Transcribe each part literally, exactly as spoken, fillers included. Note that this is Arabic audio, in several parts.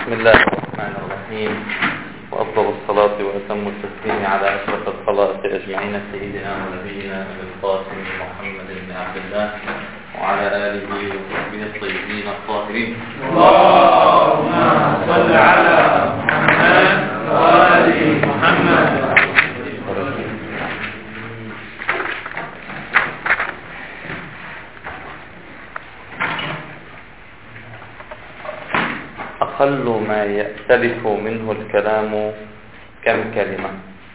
بسم الله الرحمن الرحيم، وأفضل الصلاة وأتم التسليم على أشرف الخلائق أجمعين سيدنا ونبينا القاسم محمد بن عبد الله وعلى آله وصحبه الطيبين الطاهرين. اللهم صل على محمد وآل محمد. أقل ما يأتلف منه الكلام كم كلمة؟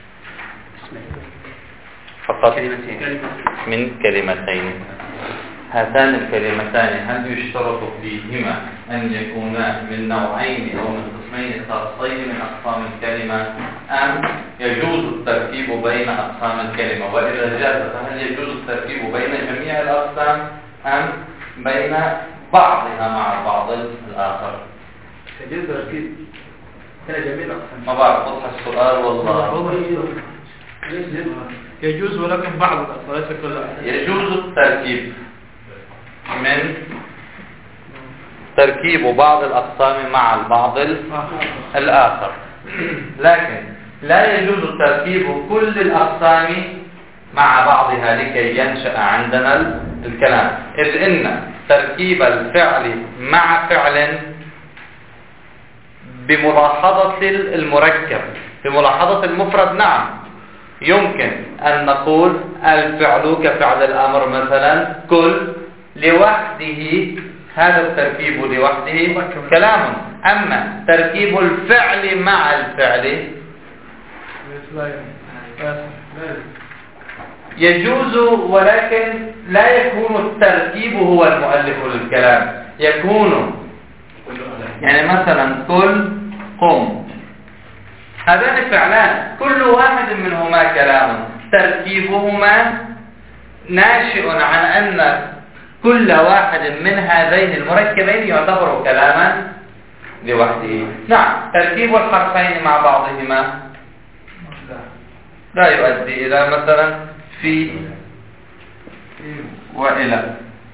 فقط من كلمتين. هاتان الكلمتان هل يشترط فيهما أن يكونا من نوعين أو من قسمين خاصين من أقسام الكلمة، أم يجوز التركيب بين أقسام الكلمة؟ وإذا جاز فهل يجوز التركيب بين جميع الأقسام أم بين بعضها مع بعض الآخر؟ يجوز تركيب بين جميع الأقسام. ما بعرف وضح السؤال والله. يجوز ولكن بعض الأقسام ليس كلها. يجوز التركيب من تركيب بعض الأقسام مع البعض الآخر، لكن لا يجوز تركيب كل الأقسام مع بعضها لكي ينشأ عندنا الكلام، إذ إن تركيب الفعل مع فعل بملاحظة المركب، بملاحظة المفرد نعم يمكن أن نقول الفعل كفعل الأمر مثلا كل لوحده، هذا التركيب لوحده كلام. أما تركيب الفعل مع الفعل يجوز، ولكن لا يكون التركيب هو المؤلف للكلام، يكون يعني مثلا كل قم، هذان فعلان كل واحد منهما كلام، تركيبهما ناشئ عن أن كل واحد من هذين المركبين يعتبر كلاما لوحده. نعم، تركيب الحرفين مع بعضهما لا يؤدي إلى مثلا في وإلى.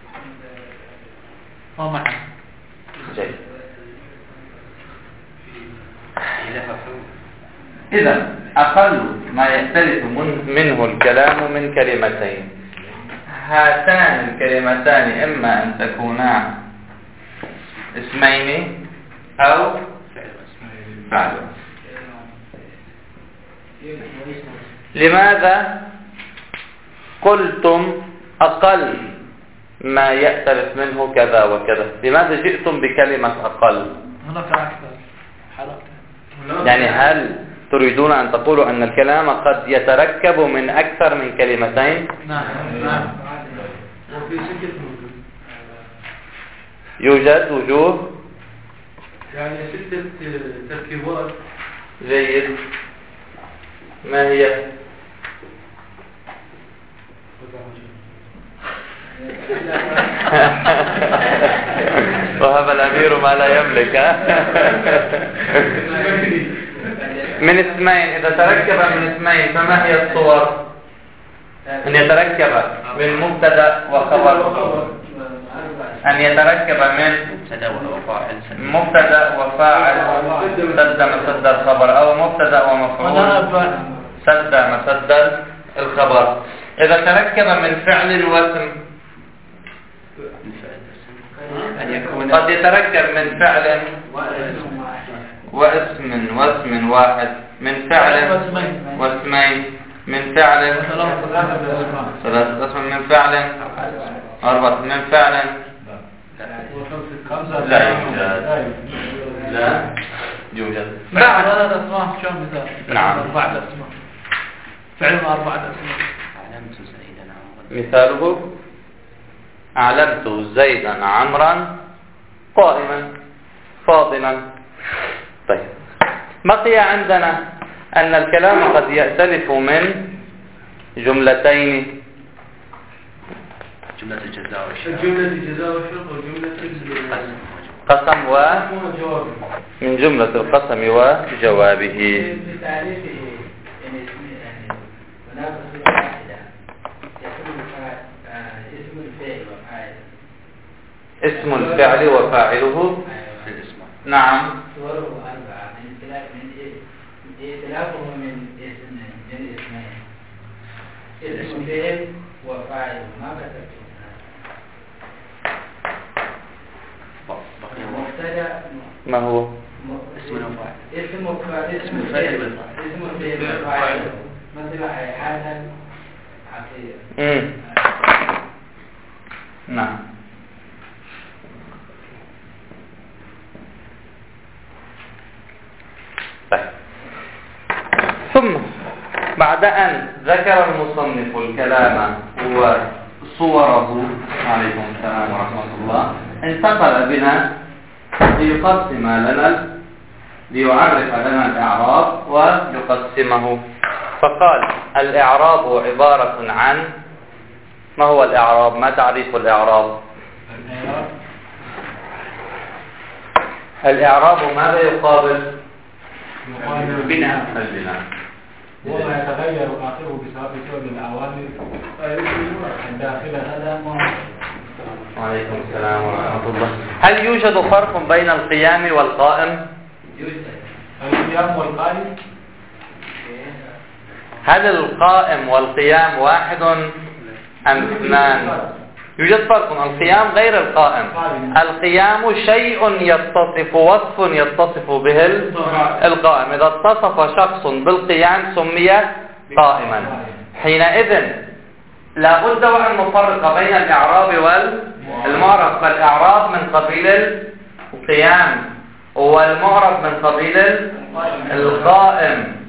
جيد. إذا أقل ما يختلف منه الكلام من كلمتين. هاتان الكلمتان إما أن تكونا اسمين أو فعل. لماذا قلتم أقل ما يختلف منه كذا وكذا؟ لماذا جئتم بكلمة أقل؟ يعني هل تريدون أن تقولوا أن الكلام قد يتركب من أكثر من كلمتين؟ نعم نعم. وفي ستة موجود. يوجد وجوه يعني ستة تركيبات. جيد. ما هي؟ وهب الأمير ما لا يملك. من اسمين، إذا تركب من اسمين فما هي الصور؟ أن يتركب من مبتدأ وخبر، أن يتركب من مبتدأ وفاعل سد مسد الخبر، أو مبتدأ ومفعول سد مسد الخبر. إذا تركب من فعل واسم، قد يتركب من فعل واسم واسم واحد، من فعل واسمين، من فعل ثلاثة اسم، من فعل أربعة، من فعل لا يوجد. لا يوجد. بعد ثلاثة أسماء شو مثال؟ نعم. أربعة أسماء. فعل أربعة أسماء. مثاله أعلمت زيدا عمرا قائما فاضلا. طيب، بقي عندنا أن الكلام قد يأتلف من جملتين، جملة الجزاء والشرط، جملة الجزاء والشرط، وجملة قسم و من جملة القسم وجوابه. في تعريفه يعني هناك صفة واحدة اسم الفعل وفاعل. اسم الفعل وفاعله نعم. صوره أربعة من اختلاف من ائتلافه من اسم من اسمين اسم فعل وفاعل ما كتبته مبتدأ ما هو؟ اسم وفاعل اسم وفاعل اسم فعل اسم فعل مثل حيحانا عقيدة. نعم. طيب. ثم بعد أن ذكر المصنف الكلام وصوره عليكم السلام ورحمة الله انتقل بنا ليقسم لنا ليعرف لنا الإعراب ويقسمه. فقال الإعراب عبارة عن، ما هو الإعراب؟ ما تعريف الإعراب؟ الإعراب ماذا يقابل؟ بناء البناء. وما يتغير آخره بسبب العوامل الداخلة. هذا ما وعليكم السلام ورحمة الله. هل يوجد فرق بين القيام والقائم؟ يوجد. القيام والقائم. هل القائم والقيام واحد أم اثنان؟ يوجد فرق. القيام غير القائم. القيام شيء يتصف وصف يتصف به القائم. إذا اتصف شخص بالقيام سمي قائما. حينئذ لا بد وأن نفرق بين الإعراب والمعرب. فالإعراب من قبيل القيام والمعرب من قبيل القائم.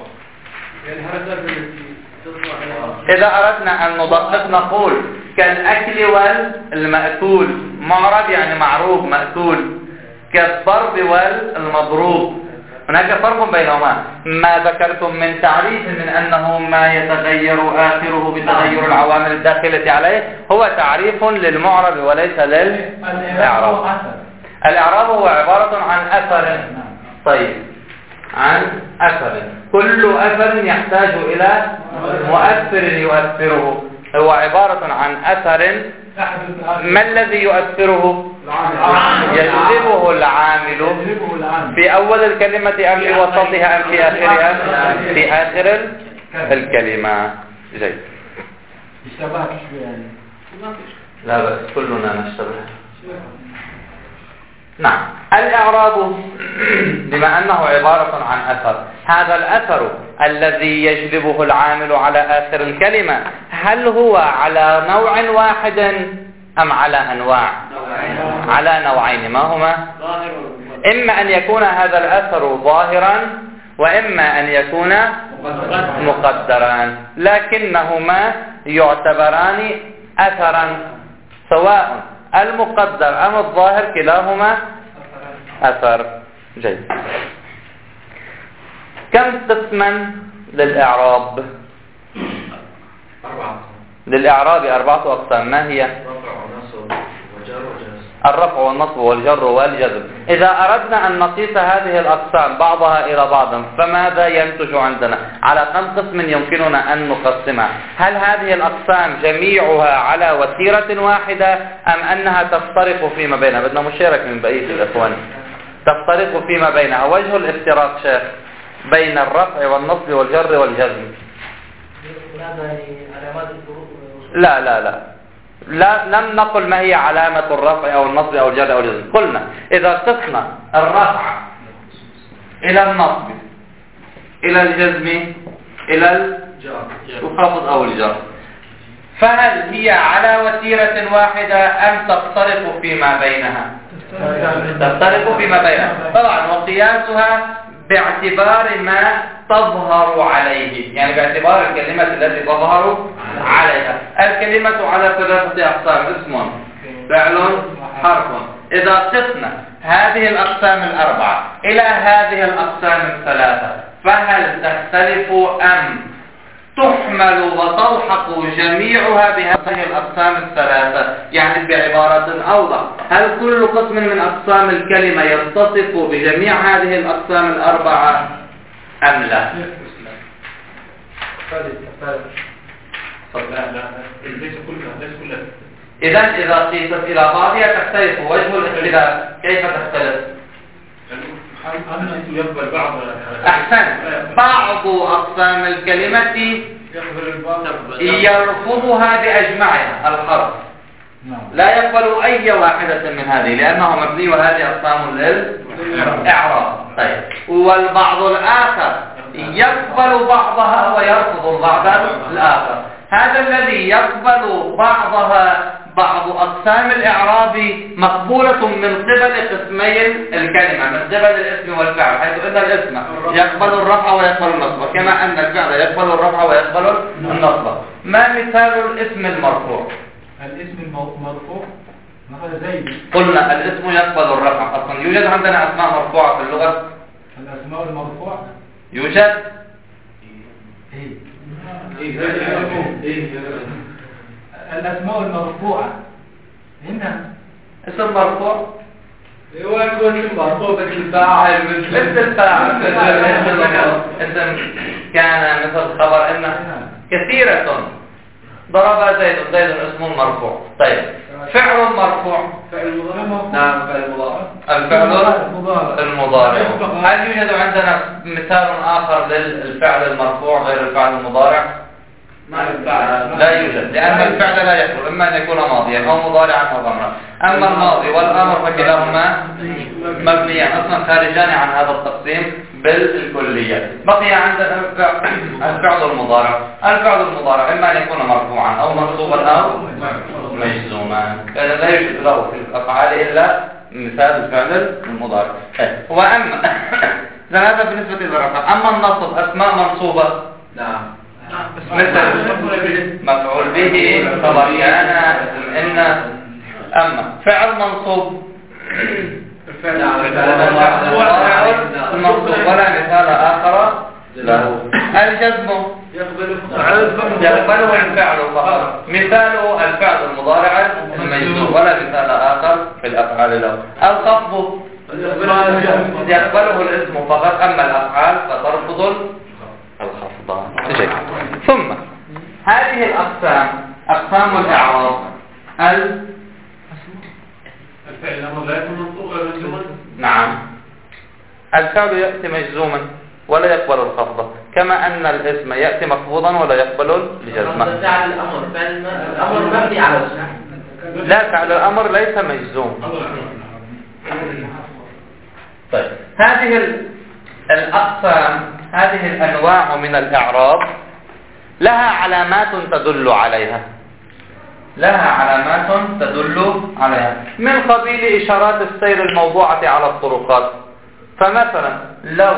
إذا أردنا أن ندقق نقول كالأكل والمأكول، معرب يعني معروف، مأكول. كالضرب والمضروب، هناك فرق بينهما. ما ذكرتم من تعريف من أنه ما يتغير آخره بتغير العوامل الداخلة عليه هو تعريف للمعرب وليس للإعراب. الإعراب هو عبارة عن أثر. طيب، عن أثر. كل أثر يحتاج إلى مؤثر يؤثره. هو عبارة عن أثر. ما الذي يؤثره؟ يجذبه العامل في أول الكلمة أم في وسطها أم في آخرها؟ في آخر الكلمة. جيد. اشتبهت يعني. لا بأس، كلنا نشتبه. نعم. الإعراب بما أنه عبارة عن أثر، هذا الأثر الذي يجلبه العامل على آخر الكلمة هل هو على نوع واحد أم على أنواع؟ على نوعين. ما هما؟ إما أن يكون هذا الأثر ظاهرا وإما أن يكون مقدرا، لكنهما يعتبران أثرا سواء المقدر أم الظاهر، كلاهما أثر. جيد. كم قسما للإعراب؟ أربعة. للإعراب أربعة أقسام. ما هي؟ رفع ونصب وجر وجزم. الرفع والنصب والجر والجزم. إذا أردنا أن نقيس هذه الأقسام بعضها إلى بعض فماذا ينتج عندنا؟ على كم قسم يمكننا أن نقسمها؟ هل هذه الأقسام جميعها على وتيرة واحدة أم أنها تفترق فيما بينها؟ بدنا مشارك من بقية الإخوان. تفترق فيما بينها. وجه الافتراق شيخ بين الرفع والنصب والجر والجزم. لا لا لا لا لم نقل ما هي علامة الرفع أو النصب أو الجر أو الجزم. قلنا إذا قسنا الرفع إلى النصب إلى الجزم إلى الخفض أو الجر، فهل هي على وتيرة واحدة أم تفترق فيما بينها؟ تفترق فيما بينها طبعا، وقياسها باعتبار ما تظهر عليه، يعني باعتبار الكلمة التي تظهر عليها. الكلمة على ثلاثة أقسام: اسم، فعل، حرف. إذا قسنا هذه الأقسام الأربعة إلى هذه الأقسام الثلاثة فهل تختلف أم تحمل وتلحق جميعها بهذه الأقسام الثلاثة؟ يعني بعبارة أوضح، هل كل قسم من أقسام الكلمة يتصف بجميع هذه الأقسام الأربعة أم لا؟ إذا إذا قيست إلى بعضها تختلف. وجه الاختلاف كيف تختلف؟ أن يقبل بعض أحسن. بعض أقسام الكلمة يرفضها بأجمعها الحرف، لا يقبل أي واحدة من هذه لأنه مبني وهذه أقسام للإعراب. طيب، والبعض الآخر يقبل بعضها ويرفض البعض الآخر. هذا الذي يقبل بعضها بعض أقسام الإعراب مقبولة من قبل قسمي الكلمة، من قبل الاسم والفعل، حيث أن الاسم يقبل الرفع ويقبل النصب، كما أن الفعل يقبل الرفع ويقبل النصب. ما مثال الاسم المرفوع؟ الاسم المرفوع مثلا زيد. قلنا الاسم يقبل الرفع. أصلا يوجد عندنا أسماء مرفوعة في اللغة؟ الأسماء المرفوعة يوجد؟ الأسماء المرفوعة هنا اسم مرفوع هو يكون اسم مرفوع مثل الفاعل مثل الفاعل اسم كان مثل خبر إن كثيرة ضرب زيد. زيد اسم مرفوع. طيب، فعل مرفوع. فعل مضارع. نعم، فعل مضارع. الفعل المضارع. هل يوجد عندنا مثال آخر للفعل المرفوع غير الفعل المضارع؟ لا يوجد، لأن الفعل لا يخلو إما أن يكون ماضيا أو مضارعا أو أمرا. أما الماضي والأمر فكلاهما مبنيان أصلا خارجان عن هذا التقسيم بالكلية. بقي عندنا الفعل المضارع. الفعل المضارع إما أن يكون مرفوعا أو منصوبا أو مجزوما، لأن لا يوجد له في الأفعال إلا مثال الفعل المضارع. وأما هذا بالنسبة للرفع. أما النصب أسماء منصوبة. نعم، مثل مفعول به، خبر كان، إن. أما فعل منصوب المنصوب ولا مثال آخر له. الجزم يقبله الفعل فقط، مثاله الفعل المضارع المجزوم ولا مثال آخر في الأفعال له. الخفض يقبله الاسم فقط، أما الأفعال فترفض الخفض. ثم هذه الأقسام أقسام الإعراب. ال الفعل الأمر لا يكون منصوبا ولا مجزوما. نعم، الفعل يأتي مجزوما ولا يقبل الخفض، كما أن الاسم يأتي مخفوضا ولا يقبل الجزم. فعل الأمر الأمر مبني على الاسم. لا، فعل الأمر ليس مجزوم. طيب، هذه الأقسام، هذه الأنواع من الإعراب لها علامات تدل عليها، لها علامات تدل عليها من قبيل إشارات السير الموضوعة على الطرقات. فمثلا لو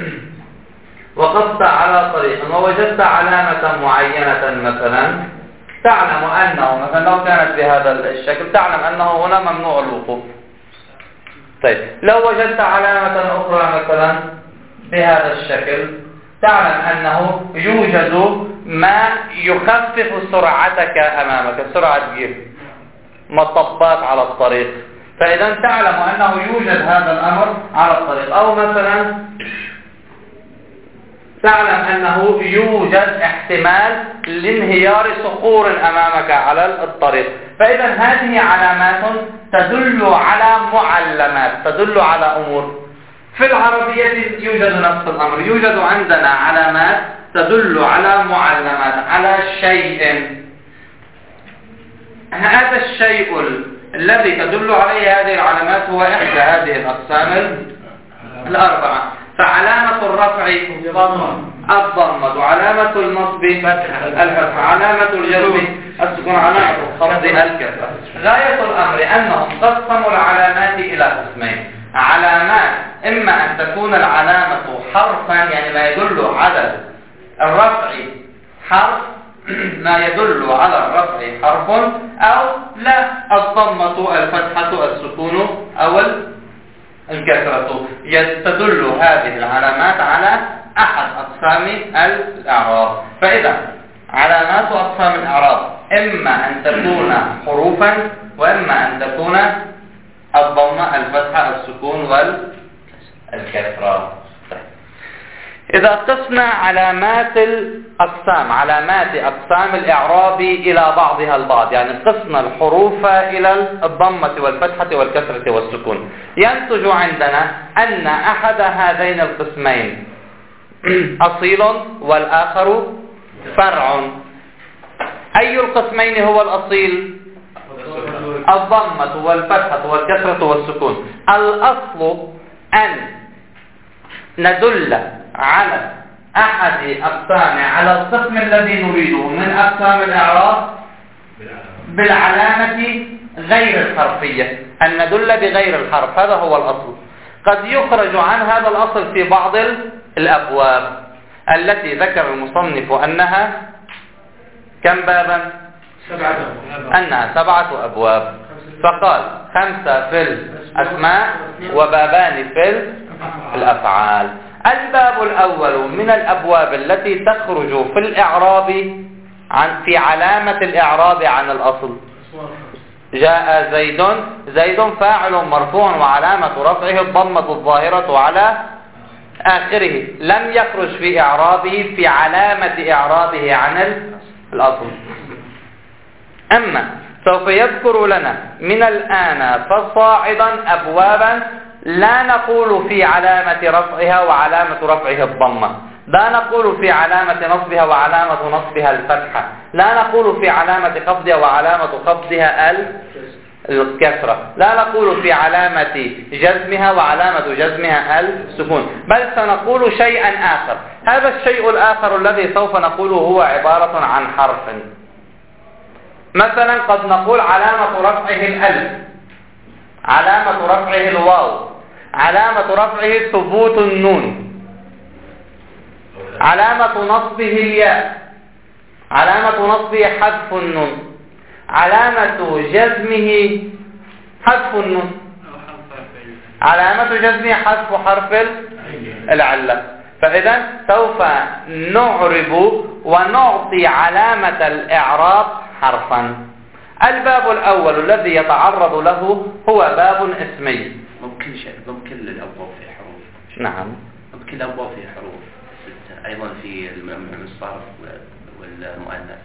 وقفت على طريق ووجدت علامة معينة مثلا تعلم أنه مثلا لو كانت بهذا الشكل تعلم أنه هنا ممنوع الوقوف. طيب، لو وجدت علامة أخرى مثلا بهذا الشكل تعلم أنه يوجد ما يخفف سرعتك أمامك، سرعة جير مطبات على الطريق، فإذا تعلم أنه يوجد هذا الأمر على الطريق. أو مثلا تعلم أنه يوجد احتمال لانهيار صخور أمامك على الطريق، فإذا هذه علامات تدل على معلمات، تدل على أمور. في العربية يوجد نفس الأمر، يوجد عندنا علامات تدل على معلمات، على شيء. هذا الشيء الذي تدل عليه هذه العلامات هو إحدى هذه الأقسام الأربعة. فعلامة الرفع الضمة، وعلامة النصب الفتح، علامة الجر السكون، علامة الخفض الكسر. غاية الأمر أنهم قسموا العلامات إلى قسمين: علامات إما أن تكون العلامة حرفا، يعني ما يدل على الرفع حرف، ما يدل على الرفع حرف، أو لا، الضمة، الفتحة، السكون أو الكسرة. تدل هذه العلامات على أحد أقسام الإعراب. فإذا علامات أقسام الإعراب إما أن تكون حروفا، وإما أن تكون الضمة، الفتحة، السكون والكسرة. إذا قسنا علامات أقسام علامات أقسام الإعراب إلى بعضها البعض، يعني قسم الحروف إلى الضمة والفتحة والكسرة والسكون. ينتج عندنا أن أحد هذين القسمين أصيل والآخر فرع. أي القسمين هو الأصيل؟ الضمة والفتحة والكسرة والسكون. الأصل أن ندل على أحد أقسام على القسم الذي نريده من أقسام الإعراب بالعلامة غير الحرفية، أن ندل بغير الحرف، هذا هو الأصل. قد يخرج عن هذا الأصل في بعض الأبواب التي ذكر المصنف أنها كم بابا؟ سبعة. أنها سبعة أبواب، فقال خمسة في الأسماء وبابان في الأفعال. الباب الأول من الأبواب التي تخرج في الإعراب عن في علامة الإعراب عن الأصل. جاء زيد، زيد فاعل مرفوع وعلامة رفعه الضمة الظاهرة على آخره، لم يخرج في إعرابه في علامة إعرابه عن الأصل. أما سوف يذكر لنا من الآن فصاعدا أبوابا لا نقول في علامة رفعها وعلامة رفعها الضمة، لا نقول في علامة نصبها وعلامة نصبها الفتحة، لا نقول في علامة خفضها وعلامة خفضها الكسرة، لا نقول في علامة جزمها وعلامة جزمها السكون، بل سنقول شيئا آخر. هذا الشيء الآخر الذي سوف نقوله هو عبارة عن حرف. مثلا قد نقول علامة رفعه الألف، علامة رفعه الواو، علامة رفعه ثبوت النون، علامة نصبه الياء، علامة نصبه حذف النون، علامة جزمه حذف النون، علامة جزمه حذف حرف العلة. فإذا سوف نعرب ونعطي علامة الإعراب حرفا. الباب الأول الذي يتعرض له هو باب اسمي. ممكن شيء ممكن الأبواب في حروف. نعم. ممكن الأبواب في حروف ستة أيضا في الصرف والمؤنث.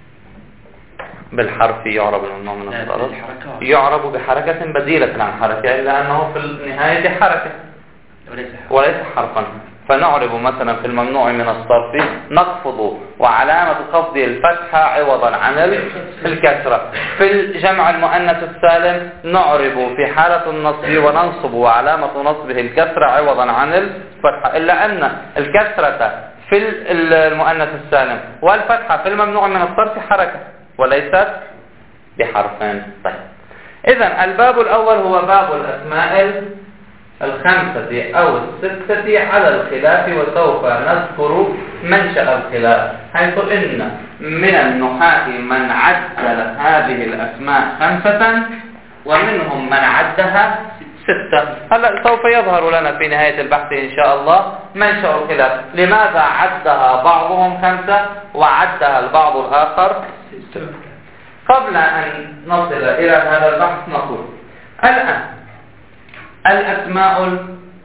بالحرف يعرب الممنوع من الصرف، يعرب بحركة بديلة عن حركة، إلا أنه في النهاية حركة وليس حرفا. فنعرب مثلا في الممنوع من الصرف نخفض وعلامة خفضه الفتحة عوضا عن الكسرة. في الجمع المؤنث السالم نعرب في حالة النصب وننصب وعلامة نصبه الكسرة عوضا عن الفتحة، إلا أن الكسرة في المؤنث السالم والفتحة في الممنوع من الصرف حركة وليست بحرفين. طيب، إذن الباب الأول هو باب الأسماء الخمسة أو الستة على الخلاف، وسوف نذكر منشأ الخلاف، حيث إن من النحاة من عدل هذه الأسماء خمسة ومنهم من عدها ستة. هلأ سوف يظهر لنا في نهاية البحث إن شاء الله منشأ الخلاف، لماذا عدها بعضهم خمسة وعدها البعض الآخر ستة. قبل أن نصل إلى هذا البحث نقول الآن الأسماء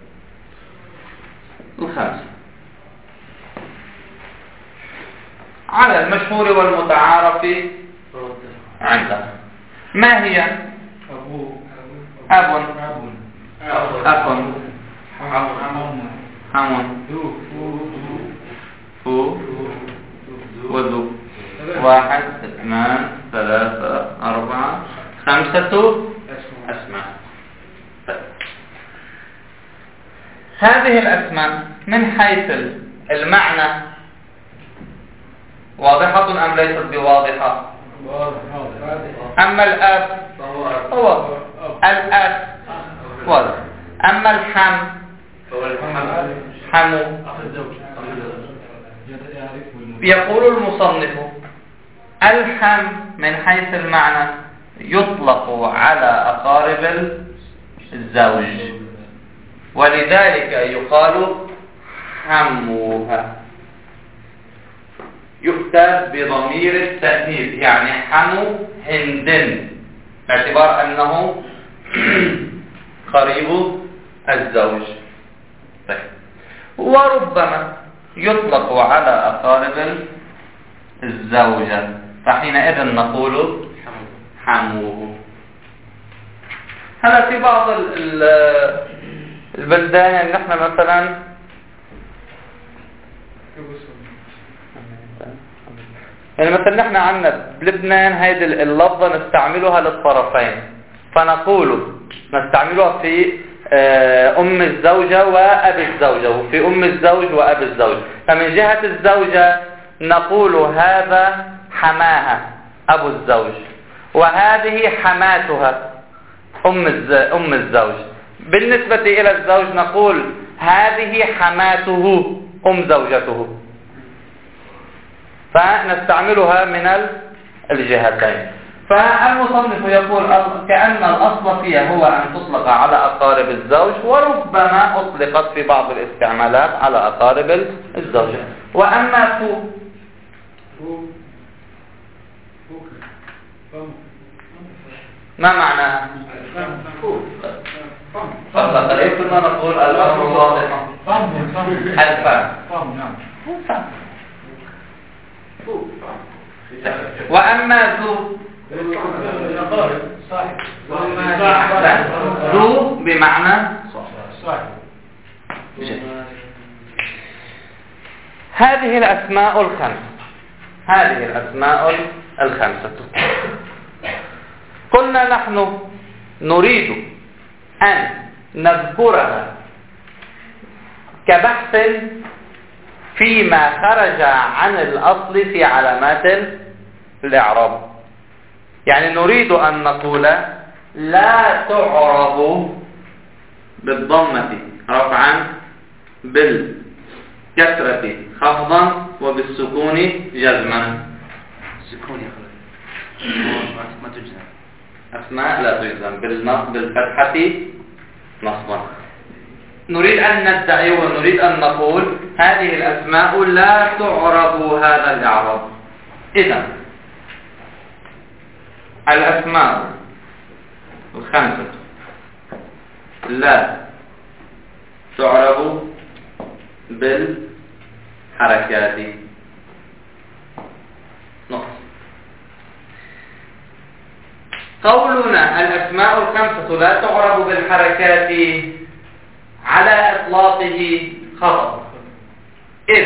الخمسة على المشهور والمتعارف عندنا ما هي؟ أب، أخ، حم، فو، وذو. واحد، اثنان، ثلاثة، أربعة، خمسة أسماء. هذه الأسماء من حيث المعنى واضحة أم ليست بواضحة؟ أما الأب هو الأب واضح، أما الحم حمو. يقول المصنف الحم من حيث المعنى يطلق على أقارب الزوج، ولذلك يقال حموها، يكتب بضمير التأنيث، يعني حمو هند، باعتبار أنه قريب الزوج. طيب. وربما يطلق على أقارب الزوجة، فحينئذ نقول حموه. هلا في بعض البلدان يعني نحن مثلا يعني مثلا نحن عندنا بلبنان هيدي اللفظة نستعملها للطرفين، فنقول نستعملها في أم الزوجة وأب الزوجة، وفي أم الزوج وأب الزوج. فمن جهة الزوجة نقول هذا حماها أبو الزوج، وهذه حماتها أم أم الزوج. بالنسبة إلى الزوج نقول هذه حماته أم زوجته، فنستعملها من الجهتين. فالمصنف يقول كأن الأصل فيها هو أن تطلق على أقارب الزوج، وربما أطلقت في بعض الاستعمالات على أقارب الزوجة. وأما فو ما معناها؟ فقط قريب كنا نقول الأمر واضح حلفان. وأما ذو ذو بمعنى هذه الأسماء الخمسة هذه الأسماء الخمسة قلنا نحن نريد أن نذكرها كبحث فيما خرج عن الأصل في علامات الإعراب. يعني نريد أن نقول لا تعرب بالضمة رفعا، بالكسرة خفضا، وبالسكون جزما. السكون يا أخوي ما تجزم، أسماء لا تجزم، بالفتحة نصبا. نريد أن ندعي ونريد أن نقول هذه الأسماء لا تعرب هذا الإعراب. إذن الأسماء الخمسة لا تعرب بالحركات. نقطة. قولنا الأسماء الخمسة لا تعرب بالحركات على إطلاقه خطأ، إذ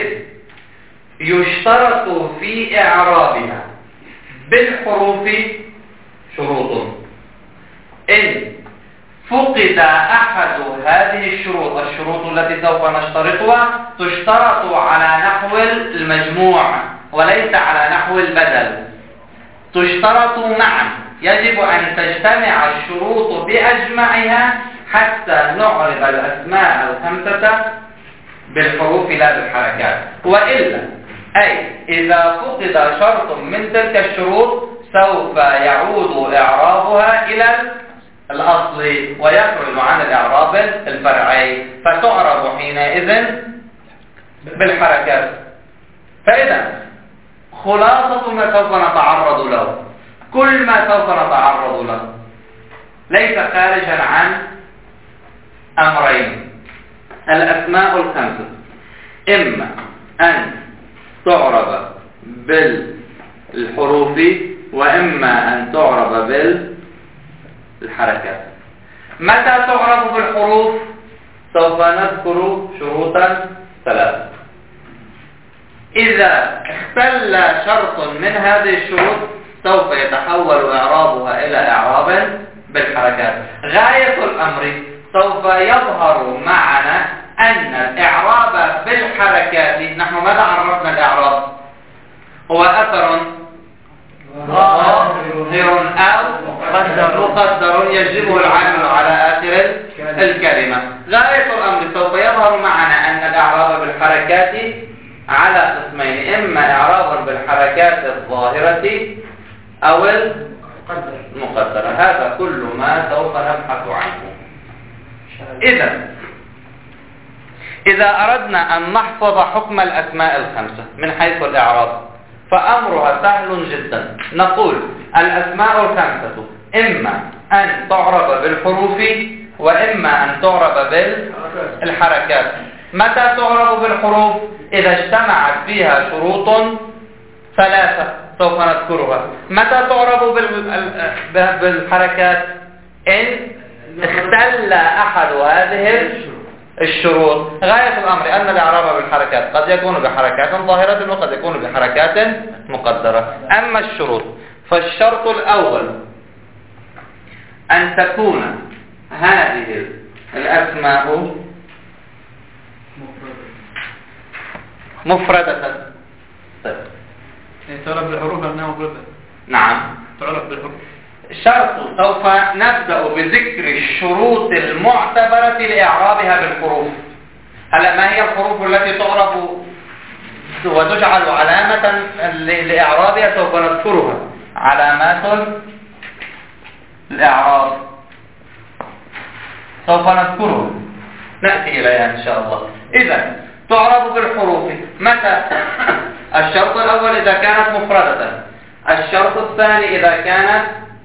يشترط في إعرابها بالحروف شروط. إن فقد أحد هذه الشروط، الشروط التي سوف نشترطها تشترط على نحو المجموع وليس على نحو البدل، تشترط معا. يجب أن تجتمع الشروط بأجمعها حتى نعرب الأسماء الخمسة بالحروف لا بالحركات. وإلا أي إذا فقد شرط من تلك الشروط سوف يعود إعرابها إلى الأصل ويخرج عن الإعراب الفرعي، فتعرب حينئذ بالحركات. فإذا خلاصة ما سوف نتعرض له، كل ما سوف نتعرض له ليس خارجا عن أمرين: الأسماء الخمسة إما أن تعرب بالحروف وإما أن تعرب بالحركات. متى تعرب بالحروف؟ سوف نذكر شروطا ثلاثة. إذا اختل شرط من هذه الشروط سوف يتحول إعرابها إلى إعراب بالحركات. غاية الأمر سوف يظهر معنا أن الإعراب بالحركات، نحن ماذا عرفنا الإعراب؟ هو أثر ظاهر أو مقدر يجلبه العامل على آخر الكلمة. غاية الأمر سوف يظهر معنا أن الإعراب بالحركات على قسمين: إما إعرابا بالحركات الظاهرة أو المقدرة. هذا كل ما سوف نبحث عنه. إذا إذا أردنا أن نحفظ حكم الأسماء الخمسة من حيث الإعراب فأمرها سهل جدا. نقول الأسماء الخمسة إما أن تعرب بالحروف وإما أن تعرب بالحركات. متى تعرب بالحروف؟ إذا اجتمعت فيها شروط ثلاثة سوف نذكرها. متى تعرب بالحركات؟ إن اختل أحد هذه الشروط. غاية الأمر أن الإعراب بالحركات قد يكون بحركات ظاهرة وقد يكون بحركات مقدرة. أما الشروط فالشرط الأول أن تكون هذه الأسماء مفردة. طيب. تعرف بالحروف أنها مفردة. نعم تعرف بالحروف. شرط سوف نبدأ بذكر الشروط المعتبرة لإعرابها بالحروف. هلا ما هي الحروف التي تعرف وتجعل علامة لإعرابها؟ سوف نذكرها. علامات الإعراب سوف نذكرها، نأتي إليها إن شاء الله. إذا تعرب بالحروف متى؟ الشرط الأول إذا كانت مفردة. الشرط الثاني إذا كانت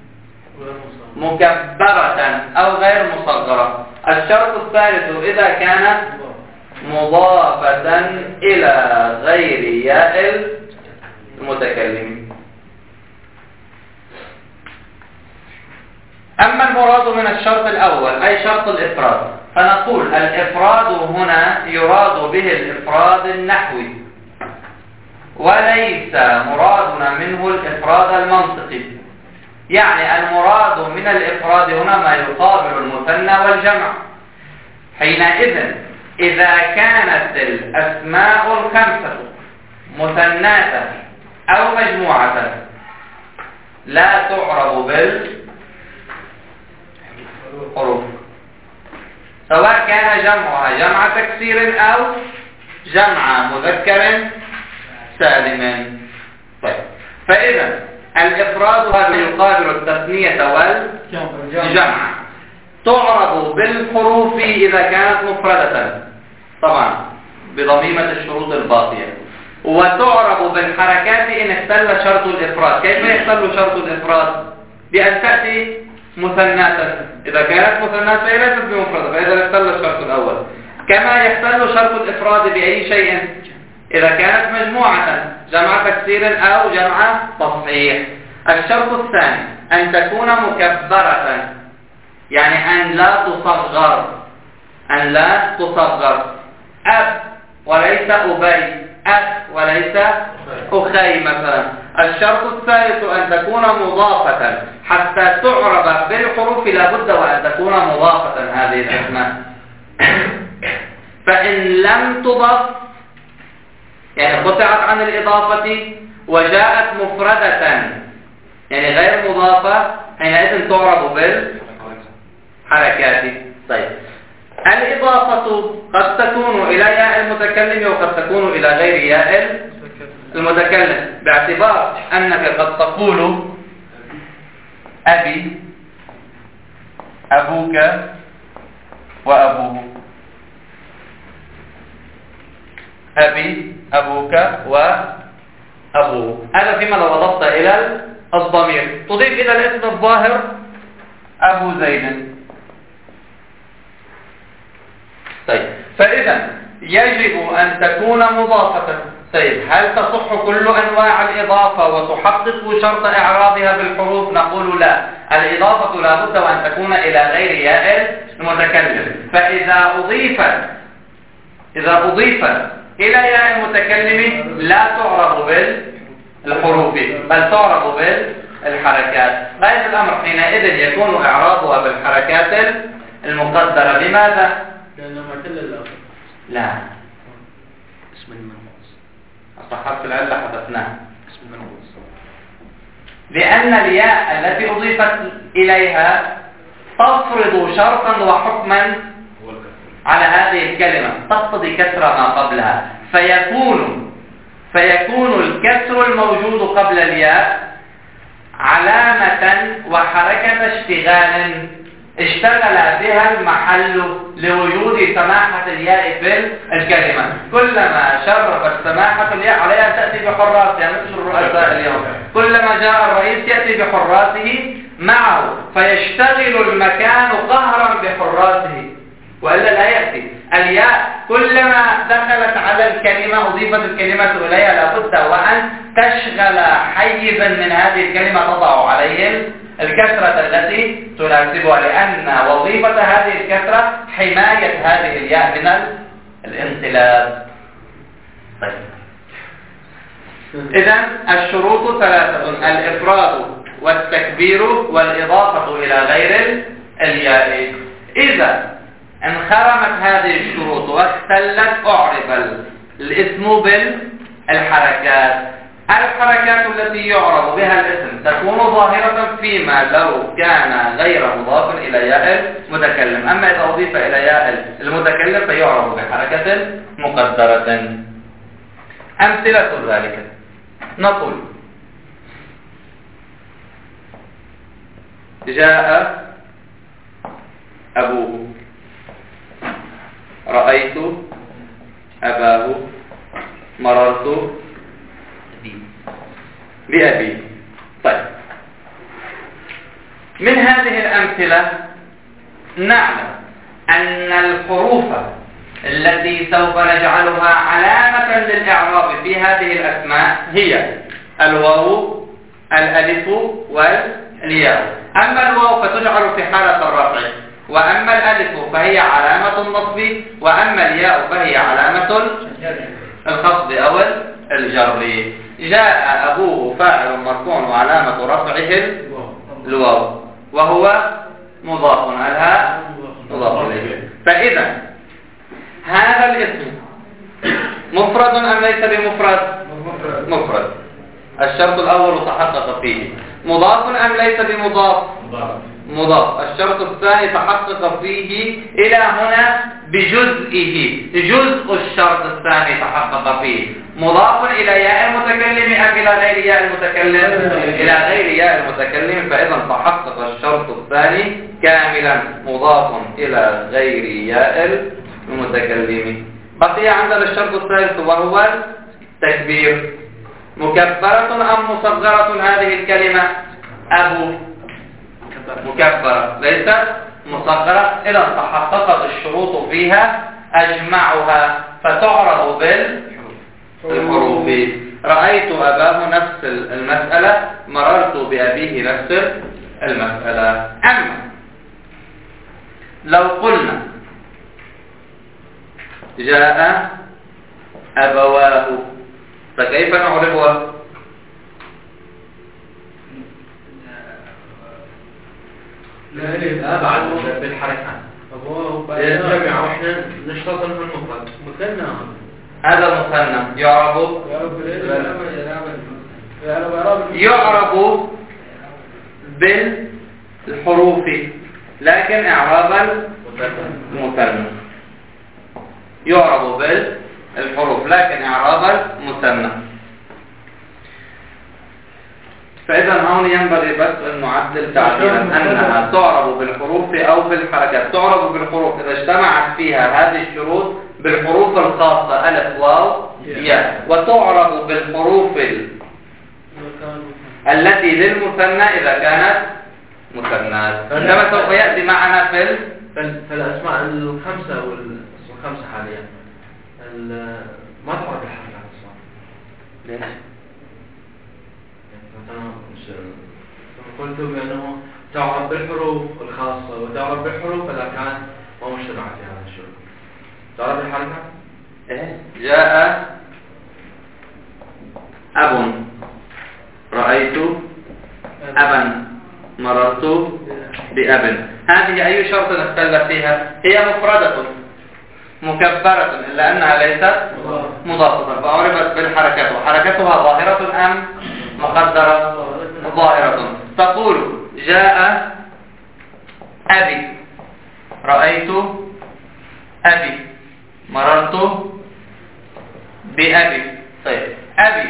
مكبرة أو غير مصغرة. الشرط الثالث إذا كانت مضافة إلى غير ياء المتكلم. أما المراد من الشرط الأول أي شرط الإفراد، فنقول الإفراد هنا يراد به الإفراد النحوي، وليس مرادنا منه الإفراد المنطقي. يعني المراد من الإفراد هنا ما يقابل المثنى والجمع. حينئذ إذا كانت الأسماء الخمسة مثناة أو مجموعة لا تعرب بالحروف، سواء كان جمعها جمع تكسير أو جمع مذكر سالم. طيب. فإذا الإفراد هذا يقابل التثنية والجمع. تعرب بالحروف إذا كانت مفردة طبعا بضميمة الشروط الباقية، وتعرب بالحركات إن اختل شرط الإفراد. كيف يختل شرط الإفراد؟ بأن تأتي مثناة. إذا كانت مثناة فهي ليست بمفردة، فإذا اختل الشرط الأول. كما يختل شرط الإفراد بأي شيء إذا كانت مجموعة جمع تكسير أو جمع تصحيح. الشرط الثاني أن تكون مكبرة، يعني أن لا تصغر، أن لا تصغر. أب وليس أبي، أب وليس أخي مثلا. الشرط الثالث أن تكون مضافة. حتى تعرب بالحروف لابد وأن تكون مضافة هذه الأسماء. فإن لم تضف يعني قطعت عن الإضافة وجاءت مفردة يعني غير مضافة، حينئذ تعرب بالحركات. طيب. الإضافة قد تكون إلى ياء المتكلم وقد تكون إلى غير ياء المتكلم، باعتبار أنك قد تقول أبي، أبوك، وأبوه. أبي، أبوك، وأبوه. هذا فيما لو أضفت إلى الضمير. تضيف إلى الاسم الظاهر أبو زيد. طيب. فإذا يجب أن تكون مضافة. طيب. هل تصح كل أنواع الإضافة وتحقق شرط إعرابها بالحروف؟ نقول لا. الإضافة لا بد وأن تكون إلى غير ياء المتكلم. فإذا أضيفت إذا أضيفت إلى ياء المتكلم لا تعرب بالحروف بل تعرب بالحركات. غاية الأمر حينئذ يكون إعرابها بالحركات المقدرة. لماذا؟ لأنه معتل الأصل. لا، اسم المنقوص. أصل حرف العلة حدثناه. اسم المنقوص. لأن الياء التي أضيفت إليها تفرض شرطا وحكما على هذه الكلمة، تقتضي كسر ما قبلها، فيكون فيكون الكسر الموجود قبل الياء علامة وحركة اشتغال اشتغل بها المحل لوجود سماحة الياء في الكلمة. كلما شرفت سماحة الياء عليها تأتي بحراسها مثل الرؤساء اليوم. كلما جاء الرئيس يأتي بحراسه معه، فيشتغل المكان قهرا بحراسه، وإلا لا يأتي. الياء كلما دخلت على الكلمة أضيفت الكلمة إليها لابد وأن تشغل حيزا من هذه الكلمة تضع عليهم الكسرة التي تناسبها، لأن وظيفة هذه الكسرة حماية هذه الياء من الانقلاب. طيب، إذن الشروط ثلاثة: الإفراد والتكبير والإضافة إلى غير الياء. إذا انخرمت هذه الشروط واختلت أعرب الاسم بالحركات. الحركات التي يعرب بها الاسم تكون ظاهرة فيما لو كان غير مضاف إلى ياء المتكلم، أما إذا أضيف إلى ياء المتكلم فيعرب بحركة مقدرة. أمثلة ذلك نقول: جاء أبوه، رأيت أباه، مررت بأبيه. طيب، من هذه الأمثلة نعلم أن الحروف التي سوف نجعلها علامة للإعراب في هذه الأسماء هي الواو، الألف، والياء. أما الواو فتجعل في حالة الرفع، وأما الألف فهي علامة النصب، وأما الياء فهي علامة الخفض أو الجر. جاء أبوه فاعل مرفوع وعلامة رفعه الواو، وهو مضاف، الهاء مضاف إليه. فإذا هذا الاسم مفرد أم ليس بمفرد؟ مفرد. الشرط الأول تحقق فيه. مضاف أم ليس بمضاف؟ مضاف. الشرط الثاني تحقق فيه إلى هنا بجزئه. جزء الشرط الثاني تحقق فيه. مضاف إلى ياء المتكلم أم إلى غير ياء المتكلم؟ إلى غير ياء المتكلم. فإذا تحقق الشرط الثاني كاملا، مضاف إلى غير ياء المتكلم. بقي عندنا الشرط الثالث وهو التكبير. مكبرة أم مصغرة هذه الكلمة؟ أبو مكبرة ليست مصغرة. إذا تحققت الشروط فيها أجمعها فتعرض بالحروف. رأيت أباه نفس المسألة، مررت بأبيه نفس المسألة. أما لو قلنا جاء أبواه فكيف نعربها؟ لا بعد بالحركات جمع واحنا نشتغل في المفرد مثنى. هذا المثنى يعرب يعرب بالحروف لكن اعرابا مثنى. يعرب بالحروف لكن اعرابا مثنى. فإذا هون ينبغي بس أن نعدل تعديلا أنها تعرب بالحروف أو بالحركات. تعرب بالحروف إذا اجتمعت فيها هذه الشروط بالحروف الخاصة ألف واو ياء، وتعرب بالحروف التي للمثنى إذا كانت مثنات، كما سوف يأتي معنا في الأسماء الخمسة والخمسة حاليا ما تعرب بالحركات أصلا. ليش؟ قلت بأنه تعرب بالحروف الخاصة وتعرب بالحروف إذا كان ما مجتمع في هذا الشروط. تعرب بالحركة؟ إيه؟ جاء أب، رأيت أبا، مررت بأب. هذه أي شرط نختلف فيها؟ هي مفردة مكبرة إلا أنها ليست مضافة فأعربت بالحركات، وحركتها ظاهرة أم مقدرة؟ ظاهرة. تقول جاء أبي، رأيت أبي، مررت بأبي. طيب، أبي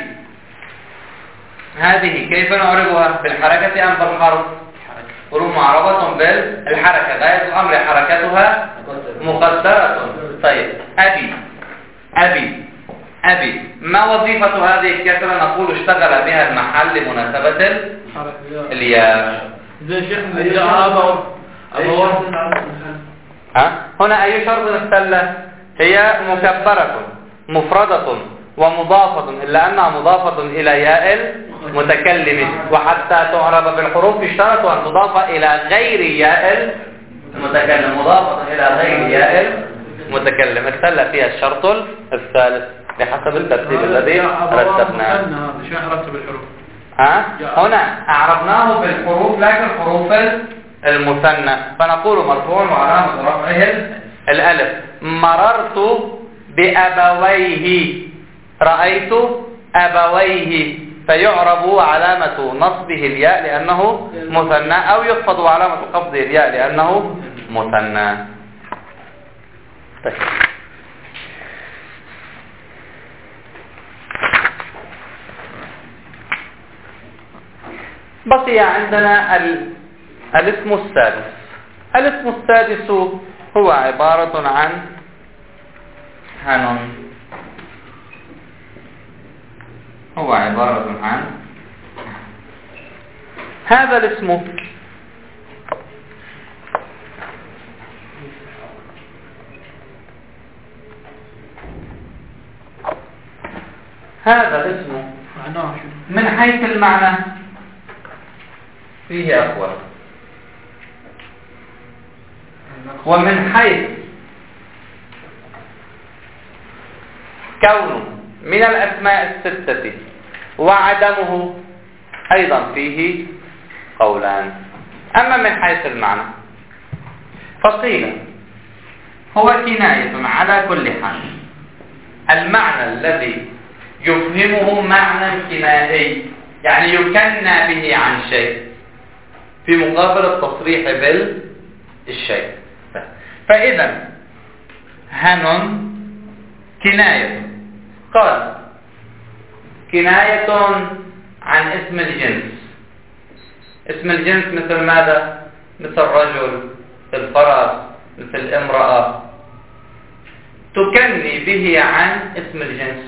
هذه كيف نعربها؟ بالحركة أم بالحرف؟ حروف معربة بالحركة، غاية الأمر حركتها مقدرة. طيب، أبي أبي أبي ما وظيفة هذه الكسرة؟ نقول اشتغل بها المحل لمناسبة الياء. زي شيخ جاء أبوه. ها؟ هنا أي شرط اختل؟ هي مكبرة مفردة ومضافة، إلا أنها مضافة إلى ياء المتكلم، وحتى تعرب بالحروف اشترط أن تضاف إلى غير ياء المتكلم، مضافة إلى غير ياء المتكلم. اختل فيها الشرط الثالث بحسب الترتيب الذي رتبناه. شو عرفت بالحروف؟ ها؟ هنا أعربناه بالحروف لكن حروف المثنى، فنقول مرفوع وعلامة رفعه الألف. مررت بأبويه، رأيت أبويه، فيعرب علامة نصبه الياء لأنه مثنى، أو يخفض علامة خفضه الياء لأنه مثنى. طيب. بقي عندنا ال... الاسم السادس. الاسم السادس هو عبارة عن هنون، هو عبارة عن هذا الاسم هذا الاسم من حيث المعنى فيه أقوى، ومن حيث كونه من الأسماء الستة وعدمه أيضا فيه قولان. أما من حيث المعنى فقيل هو كناية على كل حال. المعنى الذي يفهمه معنى كنائي، يعني يكنى به عن شيء في مقابل التصريح بالشيء. فإذا هن كناية، قال كناية عن اسم الجنس. اسم الجنس مثل ماذا؟ مثل رجل، مثل فرس، مثل امرأة، تكني به عن اسم الجنس.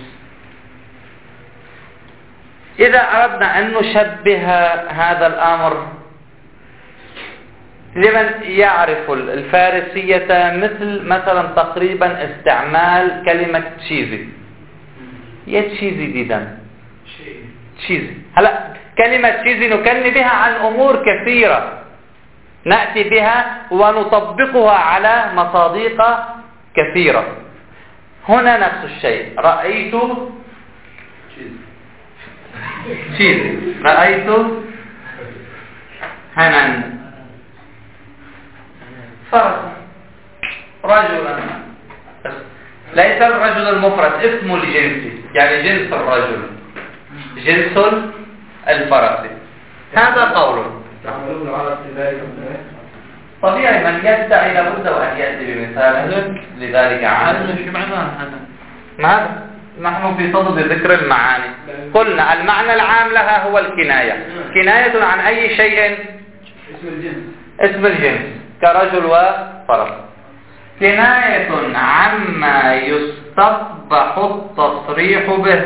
إذا أردنا أن نشبه هذا الأمر لمن يعرف الفارسية، مثل مثلا تقريبا استعمال كلمة تشيزي. يا تشيزي ديدا تشيزي. هلا كلمة تشيزي نكني بها عن أمور كثيرة، نأتي بها ونطبقها على مصادق كثيرة. هنا نفس الشيء، رأيت تشيزي، رأيت هنن، فرس، رجلا. ليس الرجل المفرد، اسم الجنس، يعني جنس الرجل، جنس الفرس. هذا قول طبيعي. من يدعي لابد وأن يأتي بمثال لذلك عنه. شو معناه هذا؟ ماذا؟ نحن في صدد ذكر المعاني. قلنا المعنى العام لها هو الكناية. كناية عن أي شيء؟ اسم الجنس. اسم الجنس كرجل وفرس. كناية عما يستقبح التصريح به.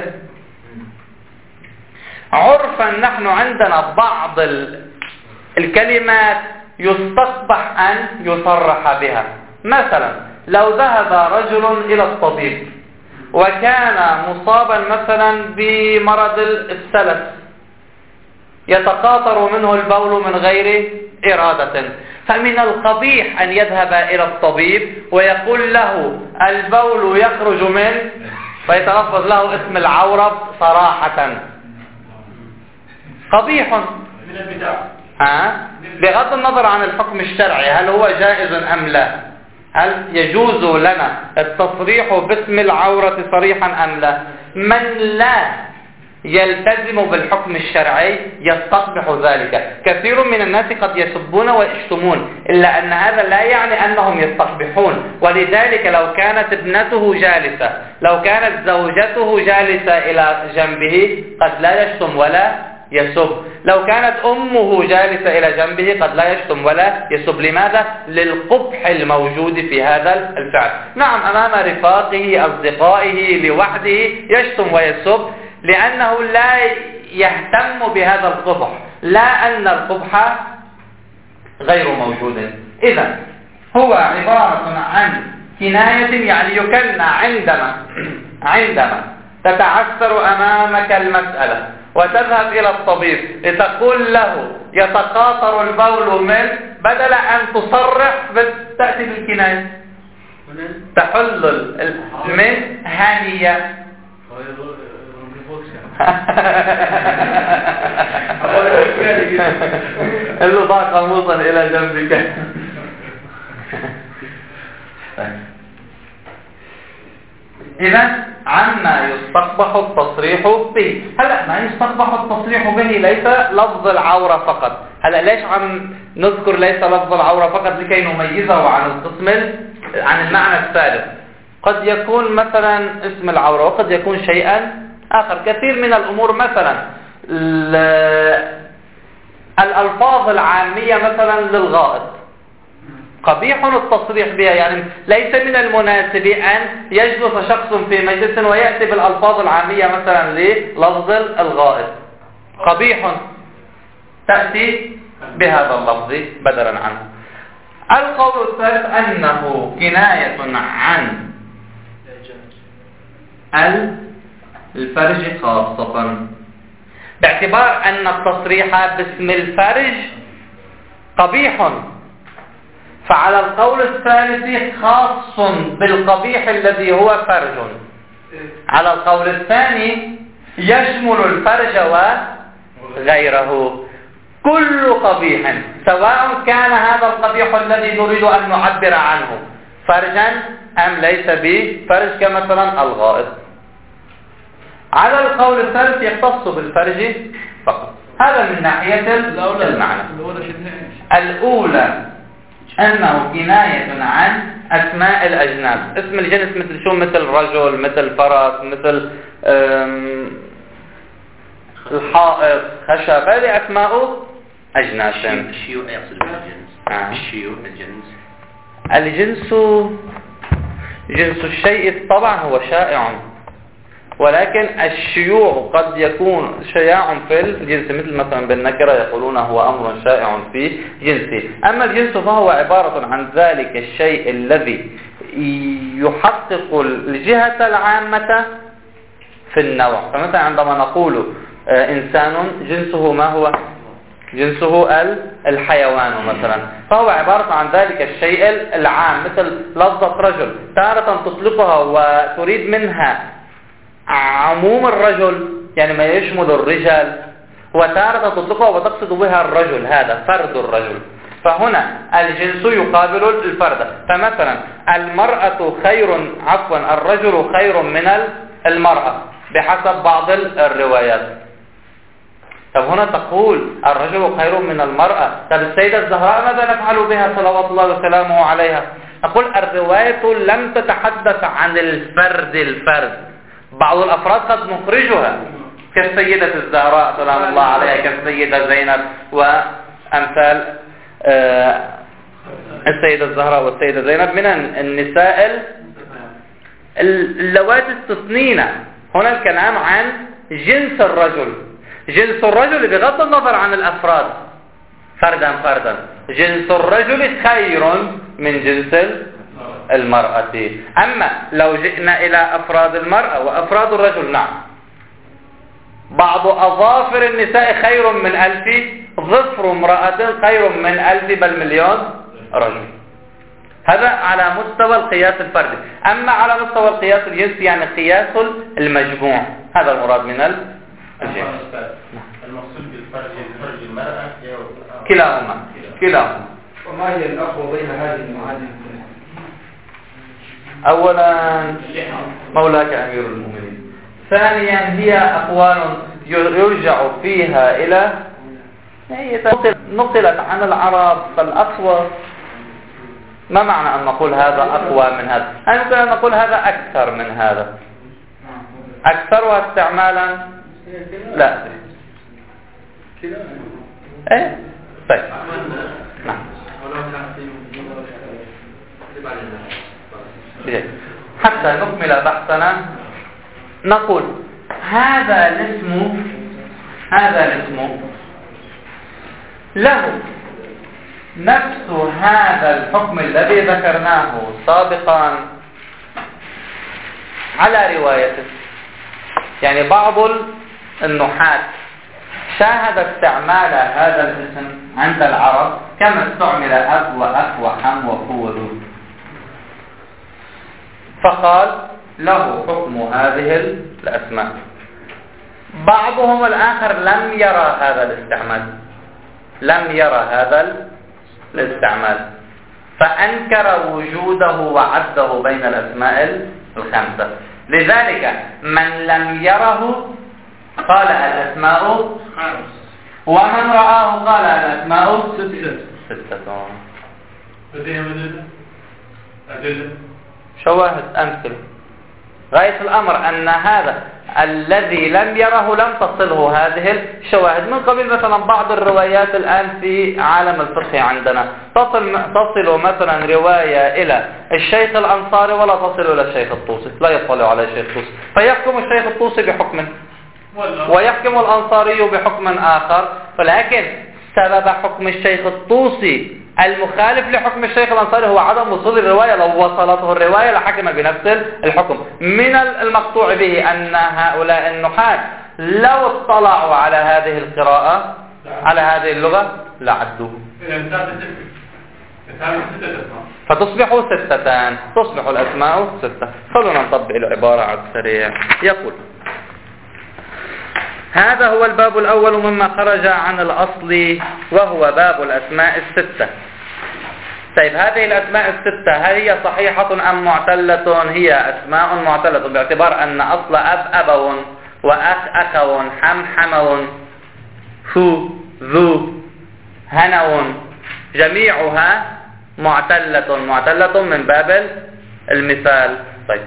عرفا نحن عندنا بعض الكلمات يستقبح أن يصرح بها. مثلا لو ذهب رجل إلى الطبيب وكان مصابا مثلا بمرض السلس، يتقاطر منه البول من غير إرادة، فمن القبيح أن يذهب إلى الطبيب ويقول له البول يخرج من، فيتلفظ له اسم العورة صراحة. قبيح من البدع. ها؟ بغض النظر عن الحكم الشرعي، هل هو جائز أم لا؟ هل يجوز لنا التصريح باسم العورة صريحا أم لا؟ من لا يلتزم بالحكم الشرعي يستقبح ذلك. كثير من الناس قد يسبون ويشتمون، إلا أن هذا لا يعني أنهم يستقبحون. ولذلك لو كانت ابنته جالسة، لو كانت زوجته جالسة إلى جنبه قد لا يشتم ولا يسب. لو كانت أمه جالسة إلى جنبه قد لا يشتم ولا يسب. لماذا؟ للقبح الموجود في هذا الفعل. نعم أمام رفاقه أصدقائه لوحده يشتم ويسب، لأنه لا يهتم بهذا القبح، لا أن القبح غير موجود. إذا هو عبارة عن كناية يعني يكنى عندما عندما تتعثر أمامك المسألة وتذهب إلى الطبيب لتقول له يتقاطر البول من، بدل أن تصرح تأتي بالكناية تحل ال- من هنية. اللي ضع قاموسا إلى جنبك. إذا عما يستقبح التصريح به. هلا ما يستقبح التصريح به ليس لفظ العورة فقط. هلا ليش عم نذكر ليس لفظ العورة فقط؟ لكي نميزه عن القسم عن المعنى الثالث. قد يكون مثلا اسم العورة وقد يكون شيئا آخر. كثير من الأمور مثلا الألفاظ العامية مثلا للغائط قبيح التصريح بها، يعني ليس من المناسب أن يجلس شخص في مجلس ويأتي بالألفاظ العامية مثلا للفظ الغائط. قبيح تأتي بهذا اللفظ بدلا عنه. القول الثالث أنه كناية عن الفرج خاصة، باعتبار أن التصريح باسم الفرج قبيح، فعلى القول الثالث خاص بالقبيح الذي هو فرج. على القول الثاني يشمل الفرج وغيره. كل قبيح سواء كان هذا القبيح الذي نريد أن نعبر عنه فرجا أم ليس بفرج، كمثلا الغائط. على القول الثالث يختص بالفرج فقط. هذا من ناحية المعنى. الأولى أنه كناية عن أسماء الأجناس. اسم الجنس مثل شو؟ مثل رجل، مثل فرس، مثل الحائط، خشب، هذه أسماء أجناس. الشيوع يقصد بالجنس. آه. الشيوع الجنس. الجنس جنس الشيء طبعا هو شائع، ولكن الشيوع قد يكون شياع في الجنس، مثل مثلا بالنكرة يقولون هو أمر شائع في جنسه. أما الجنس فهو عبارة عن ذلك الشيء الذي يحقق الجهة العامة في النوع. فمثلا عندما نقول إنسان جنسه ما هو؟ جنسه الحيوان مثلا، فهو عبارة عن ذلك الشيء العام. مثل لفظة رجل تارة تطلقها وتريد منها عموم الرجل، يعني ما يشمل الرجال، وتارة تطلقها وتقصد بها الرجل، هذا فرد الرجل. فهنا الجنس يقابل الفرد. فمثلا المرأة خير، عفوا الرجل خير من المرأة بحسب بعض الروايات. طب هنا تقول الرجل خير من المرأة، طب السيدة الزهراء ماذا نفعل بها صلوات الله وسلامه عليها؟ نقول الرواية لم تتحدث عن الفرد الفرد، بعض الأفراد قد نخرجها كالسيدة الزهراء سلام الله عليها، كالسيدة زينب وأمثال آه السيدة الزهراء والسيدة زينب من النساء اللواتي استثنين. هنا الكلام عن جنس الرجل، جنس الرجل بغض النظر عن الأفراد فردا فردا. جنس الرجل خير من جنس المرأة. أما لو جئنا إلى أفراد المرأة وأفراد الرجل، نعم بعض أظافر النساء خير من ألف ظفر امرأة، خير من ألف بل مليون رجل. هذا على مستوى القياس الفردي. أما على مستوى القياس الجنسي يعني قياس المجموع، هذا المراد من الجنس. المقصود بالفرج فرج المرأة كلاهما كلاهما. وما هي الأقوى بين هذه المعاني؟ أولا مولاك أمير المؤمنين. ثانيا هي أقوال يرجع فيها إلى هي نقلت عن العرب، فالأقوى ما معنى أن نقول هذا أقوى من هذا؟ هل يمكن أن نقول هذا أكثر من هذا؟ أكثرها استعمالا؟ لا ايه طيب نعم. حتى نكمل بحثنا نقول هذا الاسم هذا الاسم له نفس هذا الحكم الذي ذكرناه سابقا على روايته. يعني بعض النحاة شاهد استعمال هذا الاسم عند العرب كما استعمل أب وأخ وحم وفو وذو، فقال له حكم هذه الأسماء. بعضهم الآخر لم يرى هذا الاستعمال لم يرى هذا الاستعمال فأنكر وجوده وعده بين الأسماء الخمسة. لذلك من لم يره قال الأسماء خمس، ومن رآه قال الأسماء ستة. ستة. أدلة شواهد أمثلة. غاية الأمر أن هذا الذي لم يره لم تصله هذه الشواهد، من قبل مثلا بعض الروايات الآن في عالم الفقه عندنا تصل, تصل مثلا رواية إلى الشيخ الأنصاري ولا تصل إلى الشيخ الطوسي، لا يطلع على الشيخ الطوسي، فيحكم الشيخ الطوسي بحكم ويحكم الأنصاري بحكم آخر. ولكن سبب حكم الشيخ الطوسي المخالف لحكم الشيخ الأنصاري هو عدم وصول الرواية. لو وصلته الرواية لحكم بنفس الحكم. من المقطوع به أن هؤلاء النحاة لو اطلعوا على هذه القراءة على هذه اللغة لعدوه، فتصبح ستتان، تصبح الأسماء ستة. خلونا نطبق العبارة على السريع. يقول: هذا هو الباب الأول مما خرج عن الأصل، وهو باب الأسماء الستة. طيب، هذه الأسماء الستة هل هي صحيحة أم معتلة؟ هي أسماء معتلة، باعتبار أن أصل أب أبو، وأخ أخو، حم حمو، فو ذو، هنو، جميعها معتلة معتلة من باب المثال. طيب،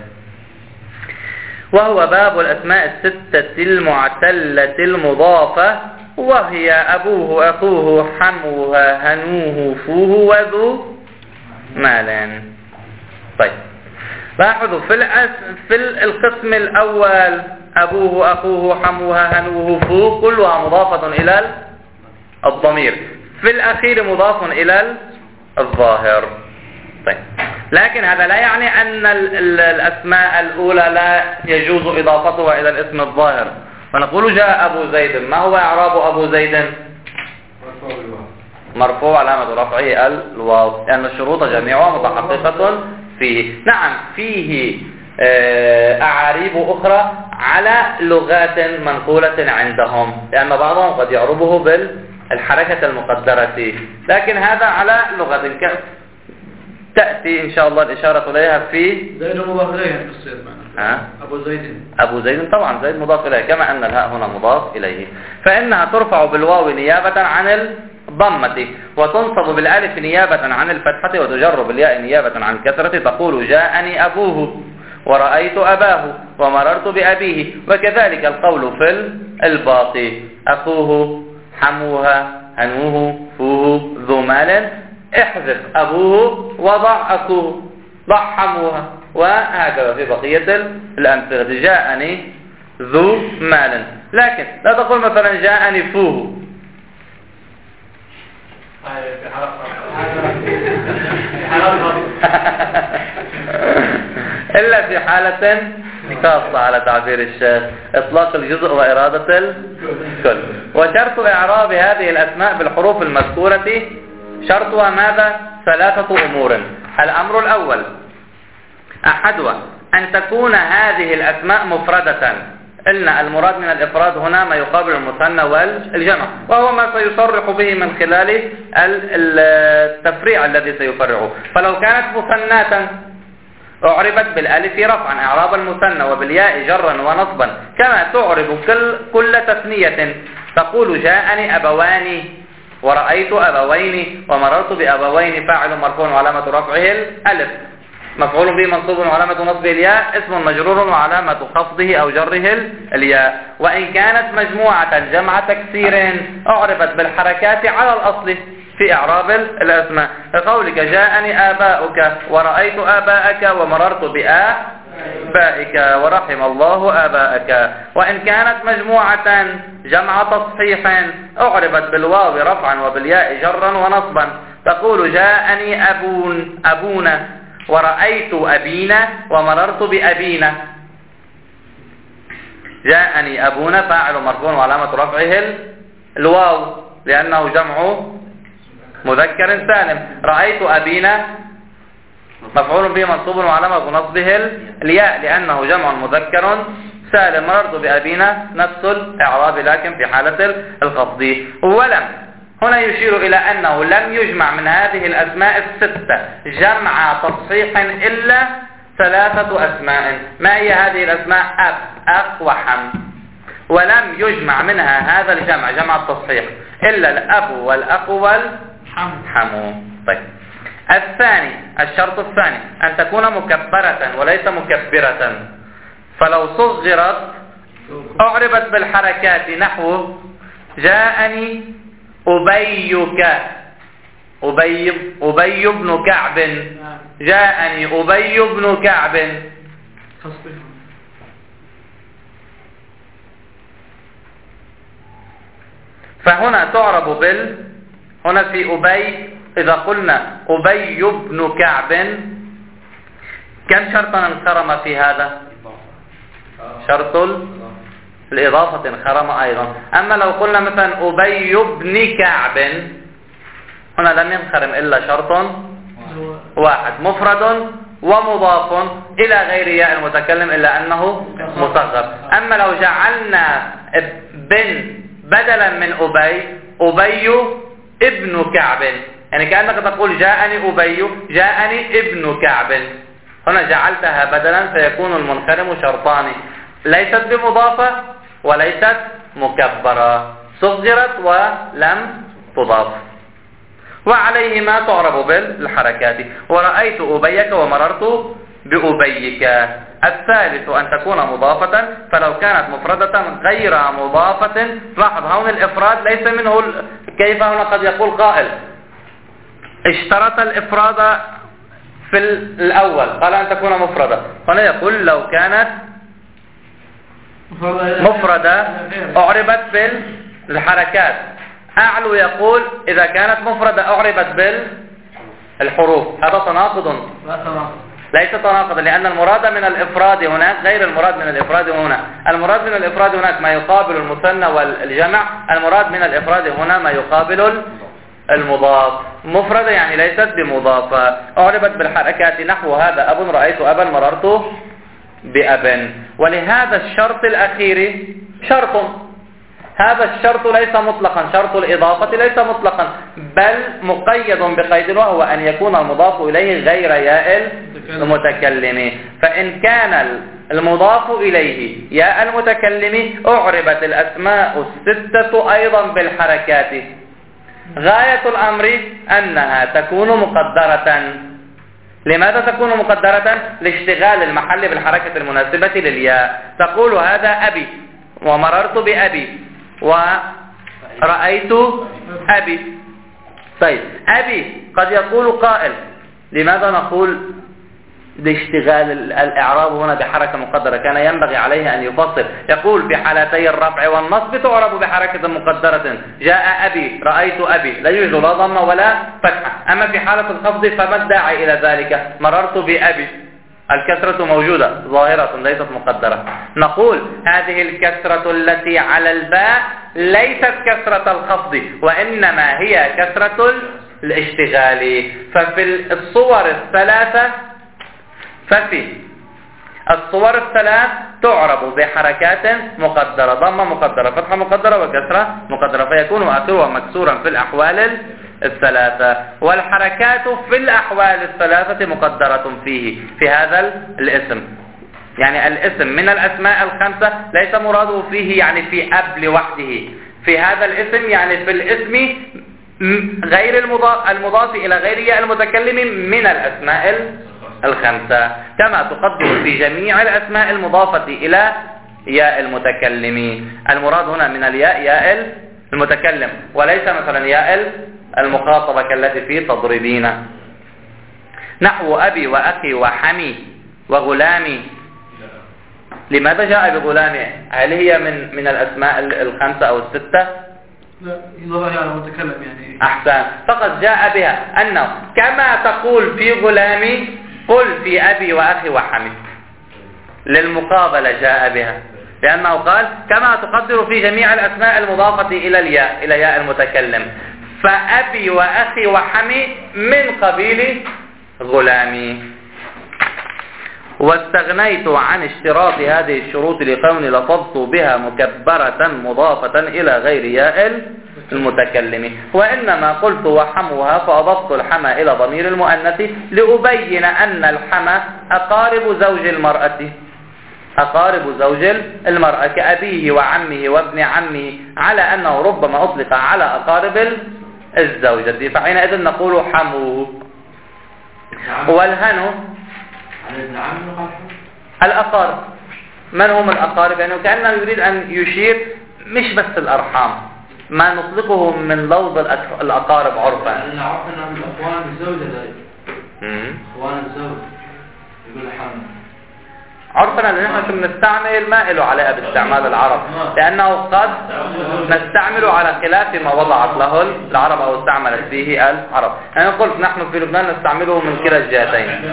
وهو باب الأسماء الستة المعتلة المضافة، وهي أبوه أخوه حموها هنوه فوه وذو مال. طيب، لاحظوا في في القسم الأول أبوه أخوه حموها هنوه فوه كلها مضافة إلى الضمير، في الأخير مضاف إلى الظاهر. طيب، لكن هذا لا يعني أن الأسماء الأولى لا يجوز إضافتها إلى الاسم الظاهر. فنقول جاء أبو زيد، ما هو إعراب أبو زيد؟ مرفوع علامة رفعه الواو، لأن الشروط جميعها متحققة فيه. نعم، فيه أعاريب أخرى على لغات منقولة عندهم، لأن بعضهم قد يعربه بالحركة المقدرة، لكن هذا على لغة تأتي إن شاء الله الإشارة إليها في زيد مضاف إليه في الصيغة. أبو زيد أبو زيد طبعا زيد مضاف إليه، كما أن الهاء هنا مضاف إليه، فإنها ترفع بالواو نيابة عن الضمة، وتنصب بالألف نيابة عن الفتحة، وتجر بالياء نيابة عن الكسرة. تقول جاءني أبوه، ورأيت أباه، ومررت بأبيه. وكذلك القول في الباقي: أخوه حموها هنوه فوه ذو مال، احذف أبوه وضع أخوه، ضع حموها، وهكذا في بقية الأمثلة. جاءني ذو مال، لكن لا تقول مثلا جاءني فوه، إلا في حالة خاصة على تعبير الشيخ: إطلاق الجزء وإرادة الكل. وشرط إعراب هذه الأسماء بالحروف المذكورة شرطها ماذا؟ ثلاثة أمور. الأمر الأول أحدها أن تكون هذه الأسماء مفردة. قلنا المراد من الإفراد هنا ما يقابل المثنى والجمع، وهو ما سيصرح به من خلال التفريع الذي سيفرعه. فلو كانت مثناة أعربت بالألف رفعا إعراب المثنى، وبالياء جرا ونصبا، كما تعرب كل, كل تثنية. تقول جاءني أبوان، ورأيت أبوين، ومررت بأبوين. فاعل مرفوع وعلامة رفعه الألف، مفعول به منصوب وعلامة نصبه الياء، اسم مجرور وعلامة خفضه أو جره الياء. وإن كانت مجموعة جمع تكسير أعربت بالحركات على الأصل في إعراب الأسماء، كقولك جاءني آباؤك، ورأيت آباءك، ومررت بآبائك، ورحم الله آباءك. وإن كانت مجموعة جمع تصحيح أعربت بالواو رفعا وبالياء جرا ونصبا، تقول جاءني أبون أبونا ورأيت أبينا ومررت بأبينا. جاءني أبونا فاعل مرفوع وعلامة رفعه الواو لأنه جمع مذكر سالم. رأيت أبينا مفعول به منصوب وعلامة نصبه الياء لأنه جمع مذكر سالم. مررت بأبينا نفس الإعراب لكن في حالة الخفض. ولم هنا يشير إلى أنه لم يجمع من هذه الأسماء الستة جمع تصحيح إلا ثلاثة أسماء. ما هي هذه الأسماء؟ أب أخ وحم. ولم يجمع منها هذا الجمع جمع التصحيح إلا الأب والأخ والحم. طيب الثاني الشرط الثاني أن تكون مكبرة وليس مكبرة. فلو صغرت أعربت بالحركات نحو جاءني أبيك أبي أبي بن كعب. جاءني أبي بن كعب. فهنا تعرب بال هنا في أبي إذا قلنا أبي بن كعب كم شرطا انخرم في هذا؟ شرط الإضافة انخرم أيضا. أما لو قلنا مثلا أبي بن كعب هنا لم ينخرم إلا شرط واحد مفرد ومضاف إلى غير ياء المتكلم إلا أنه مصغر. أما لو جعلنا بن بدلا من أبي أبي ابن كعب يعني كأنك تقول جاءني أبي جاءني ابن كعب. هنا جعلتها بدلا فيكون المنخرم شرطان ليست بمضافة وليست مكبرة صغرت ولم تضاف. وعليهما تعرب بالحركات. ورأيت أبيك ومررت بأبيك. الثالث أن تكون مضافة فلو كانت مفردة غير مضافة. لاحظ هون الإفراد ليس منه كيف هنا قد يقول قائل اشترط الإفراد في الأول قال أن تكون مفردة. هنا يقول لو كانت مفردة أعربت بالحركات. أعلو يقول إذا كانت مفردة أعربت بالحروف. هذا تناقض ليس تناقضا لأن المراد من الإفراد هناك غير المراد من الإفراد هنا. المراد من الإفراد هناك ما يقابل المثنى والجمع. المراد من الإفراد هنا ما يقابل المضاف. مفردة يعني ليست بمضافة أعربت بالحركات نحو هذا أب رأيت أبا مررت بأب. ولهذا الشرط الأخير شرط. هذا الشرط ليس مطلقا شرط الإضافة ليس مطلقا بل مقيد بقيد وهو أن يكون المضاف إليه غير ياء المتكلم. فإن كان المضاف إليه ياء المتكلم أعربت الأسماء الستة أيضا بالحركات. غاية الأمر أنها تكون مقدرة. لماذا تكون مقدرة؟ لاشتغال المحل بالحركة المناسبة للياء. تقول هذا أبي ومررت بأبي ورأيت أبي. طيب أبي قد يقول قائل لماذا نقول لاشتغال الإعراب هنا بحركة مقدرة؟ كان ينبغي عليه أن يفصل. يقول بحالتي الرفع والنصب تعرب بحركة مقدرة. جاء أبي رأيت أبي لا يوجد لا ضمة ولا فتحة. أما في حالة الخفض فما الداعي إلى ذلك؟ مررت بأبي الكسرة موجودة ظاهرة ليست مقدرة. نقول هذه الكسرة التي على الباء ليست كسرة الخفض وإنما هي كسرة الاشتغال. ففي الصور الثلاثة ففي الصور الثلاث تعرب بحركات مقدرة ضمة مقدرة فتحة مقدرة وكسرة مقدرة فيكون آخرها مكسورا في الأحوال الثلاثة. والحركات في الأحوال الثلاثة مقدرة فيه في هذا الاسم. يعني الاسم من الأسماء الخمسة ليس مراده فيه يعني في أب لوحده. في هذا الاسم يعني في الاسم غير المضاف, المضاف إلى غير ياء المتكلم من الأسماء الخمسة كما تقدر في جميع الأسماء المضافة إلى ياء المتكلم. المراد هنا من الياء ياء المتكلم وليس مثلا ياء المخاطبة كالتي في تضربين. نحو أبي وأخي وحمي وغلامي. لماذا جاء بغلامي؟ هل هي من من الأسماء الخمسة أو الستة؟ لا يضاف على المتكلم يعني. أحسن. فقد جاء بها أنه كما تقول في غلامي قل في أبي وأخي وحمي. للمقابلة جاء بها، لأنه قال كما تقدر في جميع الأسماء المضافة إلى الياء إلى ياء المتكلم، فأبي وأخي وحمي من قبيل غلامي. واستغنيت عن اشتراط هذه الشروط لكوني لفظت بها مكبرة مضافة إلى غير ياء المتكلم، وإنما قلت وحموها فأضفت الحمى إلى ضمير المؤنث لأبين أن الحمى أقارب زوج المرأة أقارب زوج المرأة كأبيه وعمه وابن عمه، على أنه ربما أطلق على أقارب الزوجة، فحينئذ نقول حموه. والهن الأقارب. من هم الأقارب؟ يعني كأنه يريد أن يشير مش بس الأرحام، ما نطلقه من لفظ الأقارب عرفا. أنا عرف أنهم الأخوان الزوجة ذلك. أخوان الزوج يقول حمو عرفنا لأن نحن شو بنستعمل ما له علاقة باستعمال العرب، لأنه قد نستعمل على خلاف ما وضعت له العرب أو استعملت به العرب. يعني قلت نحن في لبنان نستعمله من كلا الجهتين.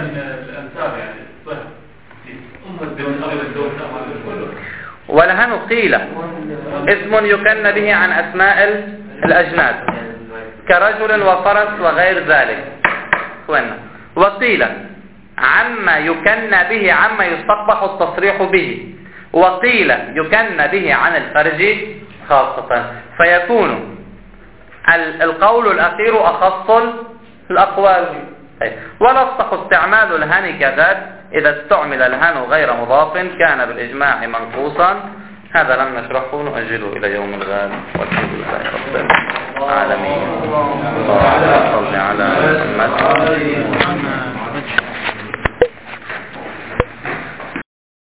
ولهن قيل اسم يكن به عن أسماء الأجناد كرجل وفرس وغير ذلك. وقيل عما يكن به عما يستقبح التصريح به، وقيل يكن به عن الفرج خاصة، فيكون القول الأخير أخص الأقوال. ولا يصح استعمال الهن كذاك إذا استعمل الهن غير مضاف كان بالإجماع منقوصا. هذا لم نشرحه نؤجله إلى يوم الغد، والحمد لله رب العالمين. اللهم صل على محمد.